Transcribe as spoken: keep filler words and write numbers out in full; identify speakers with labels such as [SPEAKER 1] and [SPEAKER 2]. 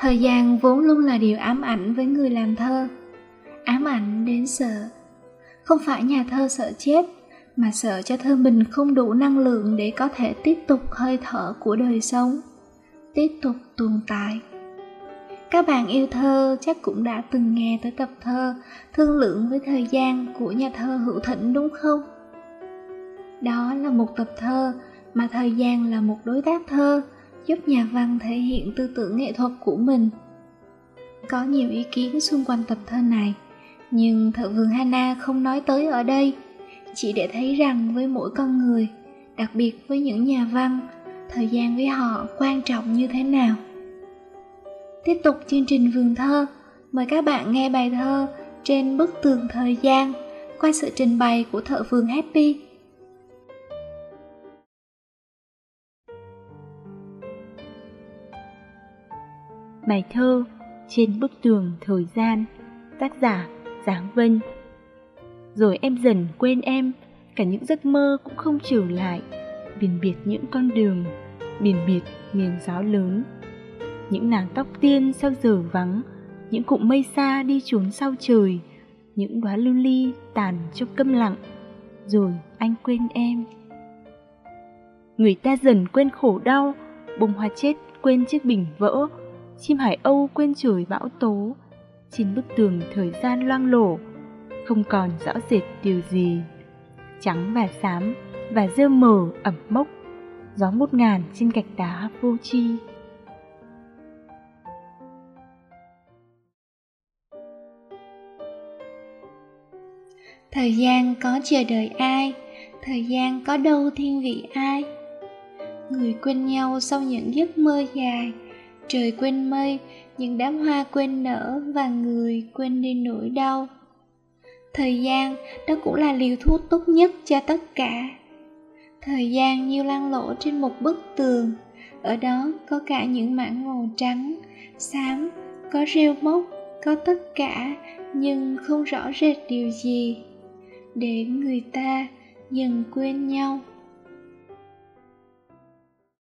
[SPEAKER 1] Thời gian vốn luôn là điều ám ảnh với người làm thơ. Ám ảnh đến sợ. Không phải nhà thơ sợ chết, mà sợ cho thơ mình không đủ năng lượng để có thể tiếp tục hơi thở của đời sống, tiếp tục tồn tại. Các bạn yêu thơ chắc cũng đã từng nghe tới tập thơ Thương lượng với thời gian của nhà thơ Hữu Thỉnh đúng không? Đó là một tập thơ mà thời gian là một đối tác thơ, giúp nhà văn thể hiện tư tưởng nghệ thuật của mình. Có nhiều ý kiến xung quanh tập thơ này, nhưng Thợ Vườn Hana không nói tới ở đây, chỉ để thấy rằng với mỗi con người, đặc biệt với những nhà văn, thời gian với họ quan trọng như thế nào. Tiếp tục chương trình Vườn Thơ, mời các bạn nghe bài thơ Trên Bức Tường Thời Gian qua sự trình bày của Thợ Vườn Happy.
[SPEAKER 2] Bài thơ Trên Bức Tường Thời Gian, tác giả Giáng Vân. Rồi em dần quên em, cả những giấc mơ cũng không trở lại, biển biệt những con đường, biển biệt miền gió lớn. Những nàng tóc tiên sao giờ vắng, những cụm mây xa đi trốn sau trời, những đóa lưu ly tàn trong câm lặng. Rồi anh quên em. Người ta dần quên khổ đau, bông hoa chết quên chiếc bình vỡ, chim hải âu quên trời bão tố. Trên bức tường thời gian loang lổ, không còn rõ rệt điều gì. Trắng và xám và rêu mờ ẩm mốc, gió ngút ngàn trên gạch đá vô tri.
[SPEAKER 1] Thời gian có chờ đợi ai, thời gian có đâu thiên vị ai. Người quên nhau sau những giấc mơ dài, trời quên mây, những đám hoa quên nở, và người quên đi nỗi đau. Thời gian, đó cũng là liều thuốc tốt nhất cho tất cả. Thời gian như lăn lỗ trên một bức tường, ở đó có cả những mảng màu trắng, xám, có rêu mốc, có tất cả, nhưng không rõ rệt điều gì, để người ta dần quên nhau.